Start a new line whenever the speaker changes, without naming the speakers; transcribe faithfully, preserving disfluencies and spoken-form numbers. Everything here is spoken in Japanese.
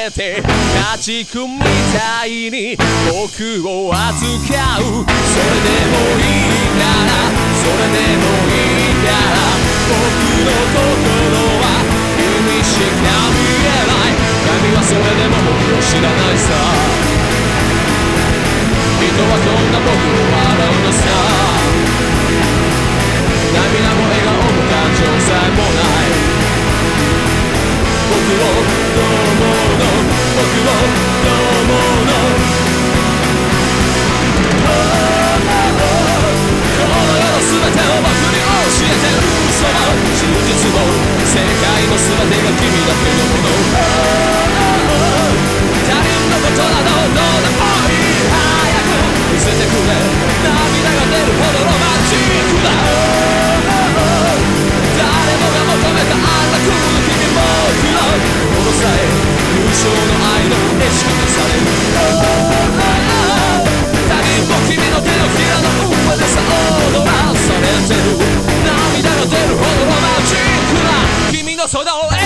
れて家畜みたいに僕を扱う。それでもいいからそれでもいいから僕の心は君しか見えない。神はそれでも僕を知らないさ。人はこんな僕を笑うのさ。涙も笑顔も感情さえもない僕をどう思うの僕をどう思うの、oh, oh, この世の全てを僕に教えてる嘘も真実も世界の全てが君だけのもの、oh, oh, 他人のことなどどうでもいい。早く見せてくれ涙が出るほどロマンチックだ、oh, oh, 誰もが求めたあんなクール君僕のこのさえ優勝の愛の意識にされる、oh, oh, oh, 他人も君の手のひらの上でさ踊らされてる。涙が出るほどロマンチックな君の空を